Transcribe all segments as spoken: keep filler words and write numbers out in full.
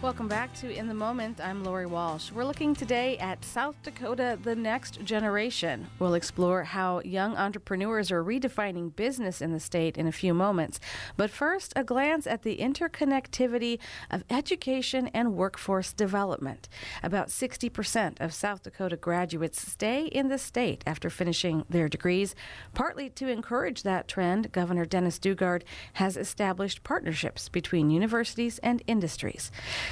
Welcome back to In the Moment. I'm Lori Walsh. We're looking today at South Dakota, the next generation. We'll explore how young entrepreneurs are redefining business in the state in a few moments. But first, a glance at the interconnectivity of education and workforce development. About sixty percent of South Dakota graduates stay in the state after finishing their degrees. Partly to encourage that trend, Governor Dennis Daugaard has established partnerships between universities and industries.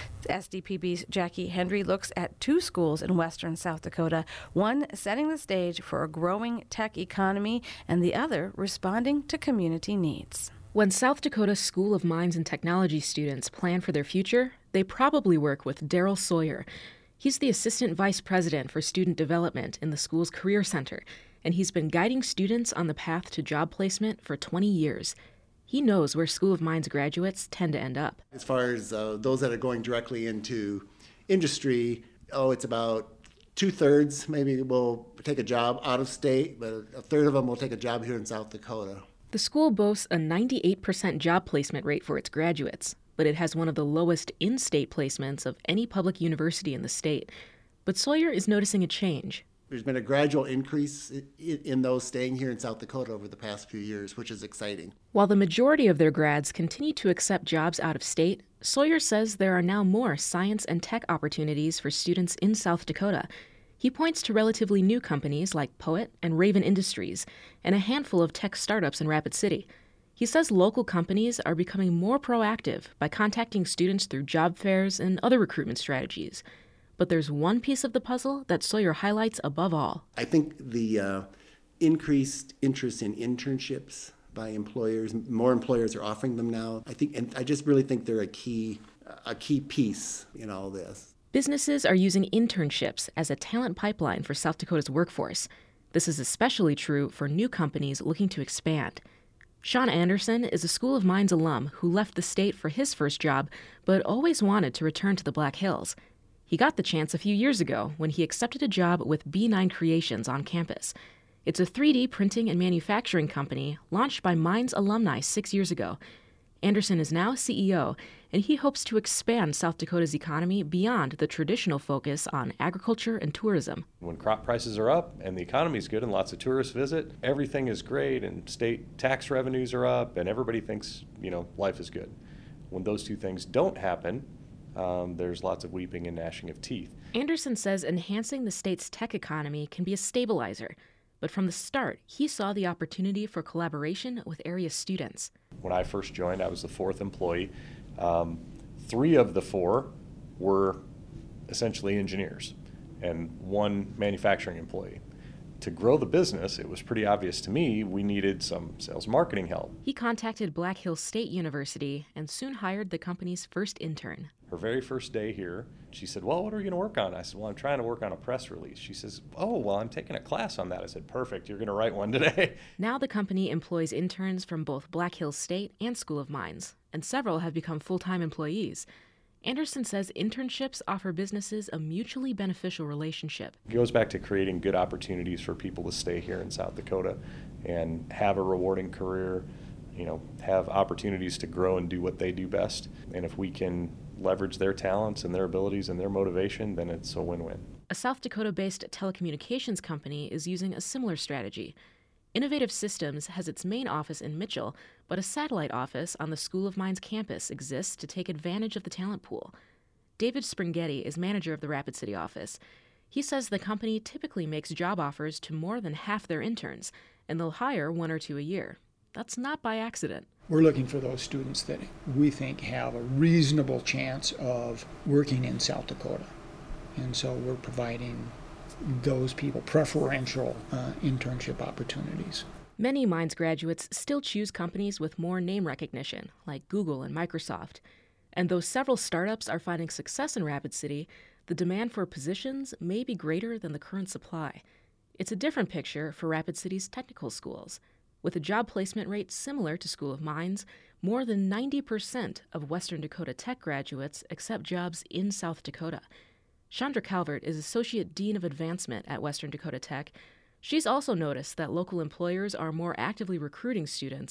S D P B's Jackie Hendry looks at two schools in western South Dakota, one setting the stage for a growing tech economy and the other responding to community needs. When South Dakota School of Mines and Technology students plan for their future, they probably work with Daryl Sawyer. He's the Assistant Vice President for Student Development in the school's Career Center, and he's been guiding students on the path to job placement for twenty years. He knows where School of Mines graduates tend to end up. As far as uh, those that are going directly into industry, oh, it's about two-thirds maybe will take a job out of state, but a third of them will take a job here in South Dakota. The school boasts a ninety-eight percent job placement rate for its graduates, but it has one of the lowest in-state placements of any public university in the state. But Sawyer is noticing a change. There's been a gradual increase in those staying here in South Dakota over the past few years, which is exciting. While the majority of their grads continue to accept jobs out of state, Sawyer says there are now more science and tech opportunities for students in South Dakota. He points to relatively new companies like Poet and Raven Industries and a handful of tech startups in Rapid City. He says local companies are becoming more proactive by contacting students through job fairs and other recruitment strategies. But there's one piece of the puzzle that Sawyer highlights above all. I think the uh, increased interest in internships by employers, more employers are offering them now. I think, and I just really think they're a key, a key piece in all this. Businesses are using internships as a talent pipeline for South Dakota's workforce. This is especially true for new companies looking to expand. Sean Anderson is a School of Mines alum who left the state for his first job, but always wanted to return to the Black Hills. He got the chance a few years ago when he accepted a job with B nine Creations on campus. It's a three D printing and manufacturing company launched by Mines alumni six years ago. Anderson is now C E O, and he hopes to expand South Dakota's economy beyond the traditional focus on agriculture and tourism. When crop prices are up and the economy is good and lots of tourists visit, everything is great and state tax revenues are up and everybody thinks, you know, life is good. When those two things don't happen, Um, there's lots of weeping and gnashing of teeth. Anderson says enhancing the state's tech economy can be a stabilizer, but from the start, he saw the opportunity for collaboration with area students. When I first joined, I was the fourth employee. Um, three of the four were essentially engineers and one manufacturing employee. To grow the business, it was pretty obvious to me we needed some sales marketing help. He contacted Black Hills State University and soon hired the company's first intern. Her very first day here, she said, well, what are we going to work on? I said, well, I'm trying to work on a press release. She says, oh, well, I'm taking a class on that. I said, perfect, you're going to write one today. Now the company employs interns from both Black Hills State and School of Mines, and several have become full-time employees. Anderson says internships offer businesses a mutually beneficial relationship. It goes back to creating good opportunities for people to stay here in South Dakota and have a rewarding career, you know, have opportunities to grow and do what they do best. And if we can leverage their talents and their abilities and their motivation, then it's a win-win. A South Dakota-based telecommunications company is using a similar strategy. Innovative Systems has its main office in Mitchell, but a satellite office on the School of Mines campus exists to take advantage of the talent pool. David Springhetti is manager of the Rapid City office. He says the company typically makes job offers to more than half their interns, and they'll hire one or two a year. That's not by accident. We're looking for those students that we think have a reasonable chance of working in South Dakota. And so we're providing those people preferential uh, internship opportunities. Many Mines graduates still choose companies with more name recognition, like Google and Microsoft. And though several startups are finding success in Rapid City, the demand for positions may be greater than the current supply. It's a different picture for Rapid City's technical schools. With a job placement rate similar to School of Mines, more than ninety percent of Western Dakota Tech graduates accept jobs in South Dakota. Chandra Calvert is Associate Dean of Advancement at Western Dakota Tech. She's also noticed that local employers are more actively recruiting students,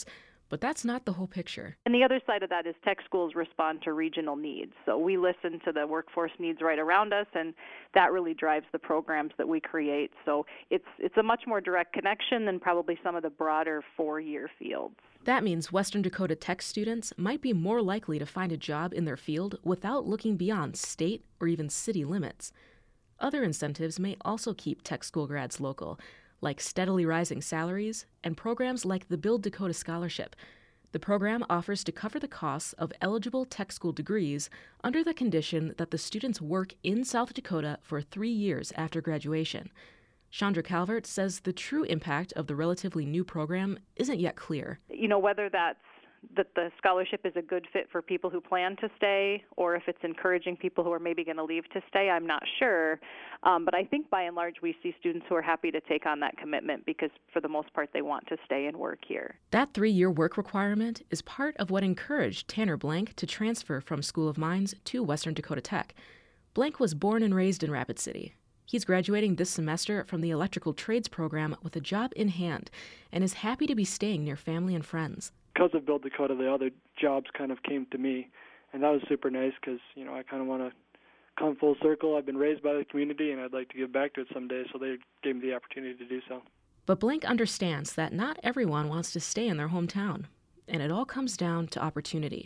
But that's not the whole picture. And the other side of that is tech schools respond to regional needs. So we listen to the workforce needs right around us, and that really drives the programs that we create. So it's it's a much more direct connection than probably some of the broader four-year fields. That means Western Dakota Tech students might be more likely to find a job in their field without looking beyond state or even city limits. Other incentives may also keep tech school grads local, like steadily rising salaries and programs like the Build Dakota Scholarship. The program offers to cover the costs of eligible tech school degrees under the condition that the students work in South Dakota for three years after graduation. Chandra Calvert says the true impact of the relatively new program isn't yet clear. You know, whether that's that the scholarship is a good fit for people who plan to stay, or if it's encouraging people who are maybe going to leave to stay, I'm not sure. Um, but I think by and large we see students who are happy to take on that commitment because for the most part they want to stay and work here. That three-year work requirement is part of what encouraged Tanner Blank to transfer from School of Mines to Western Dakota Tech. Blank was born and raised in Rapid City. He's graduating this semester from the electrical trades program with a job in hand and is happy to be staying near family and friends. Because of Build Dakota, the other jobs kind of came to me, and that was super nice because, you know, I kind of want to come full circle. I've been raised by the community, and I'd like to give back to it someday, so they gave me the opportunity to do so. But Blank understands that not everyone wants to stay in their hometown, and it all comes down to opportunity.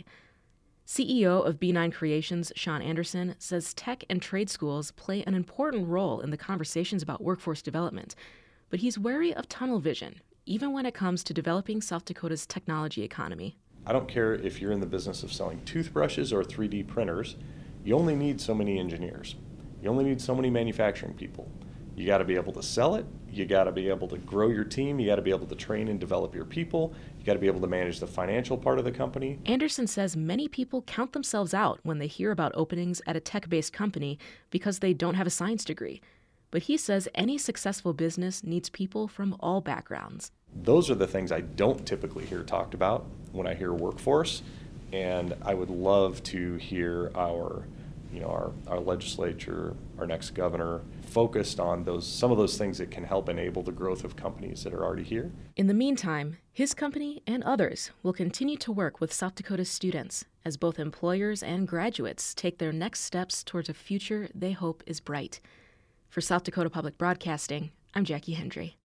C E O of B nine Creations, Sean Anderson, says tech and trade schools play an important role in the conversations about workforce development, but he's wary of tunnel vision, even when it comes to developing South Dakota's technology economy. I don't care if you're in the business of selling toothbrushes or three D printers, you only need so many engineers. You only need so many manufacturing people. You got to be able to sell it, you got to be able to grow your team, you got to be able to train and develop your people, you got to be able to manage the financial part of the company. Anderson says many people count themselves out when they hear about openings at a tech-based company because they don't have a science degree. But he says any successful business needs people from all backgrounds. Those are the things I don't typically hear talked about when I hear workforce, and I would love to hear our, you know, our, our legislature, our next governor, focused on those some of those things that can help enable the growth of companies that are already here. In the meantime, his company and others will continue to work with South Dakota students as both employers and graduates take their next steps towards a future they hope is bright. For South Dakota Public Broadcasting, I'm Jackie Hendry.